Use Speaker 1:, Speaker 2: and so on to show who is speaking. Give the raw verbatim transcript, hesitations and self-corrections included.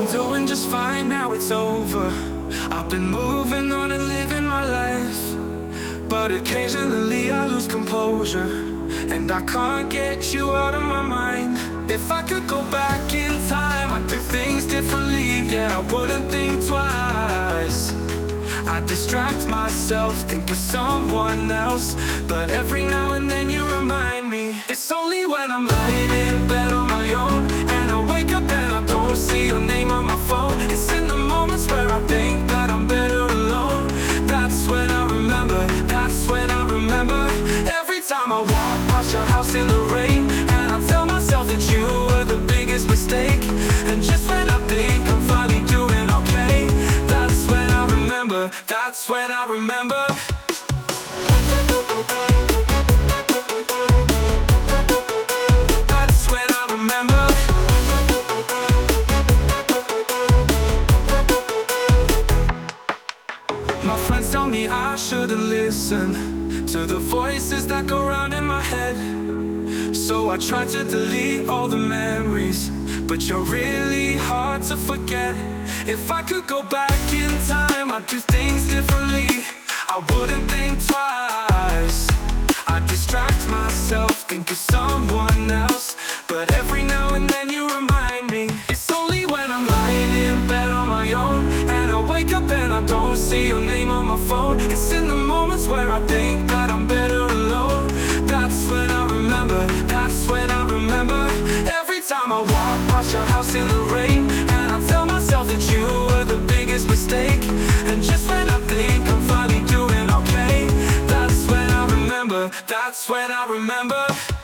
Speaker 1: doing just fine, now it's over. I've been moving on and living my life, but occasionally I lose composure, and I can't get you out of my mind. If I could go back in time, I'd do things differently. Yeah, I wouldn't think twice. I distract myself, think of someone else, but every now and then you remind me. It's only when I'm lying in bed on my own, and I wake up and I don't see your name on my phone. It's in the moments where I think that I'm better alone. That's when I remember, that's when I remember. Every time I walk past your house in the rain, and I tell myself that you were the biggest mistake. And just when I think I'm finally doing okay, that's when I remember, that's when I remember. That's when I remember. My friends tell me I shouldn't listen to the voices that go round in my head, so I try to delete all the memories, but you're really hard to forget. If I could go back in time, I'd do things differently. I wouldn't think twice. I'd distract myself, think of someone else, but every now and then you remind me. It's only when I'm lying in bed on my own, and I wake up and I don't see your name on my phone. It's in the moments where I think that I'm better alone. That's when I remember, that's when I remember. Every time I walk past your house in the rain, and I tell myself that you were the biggest mistake. And just when I think I'm finally doing okay, that's when I remember, that's when I remember.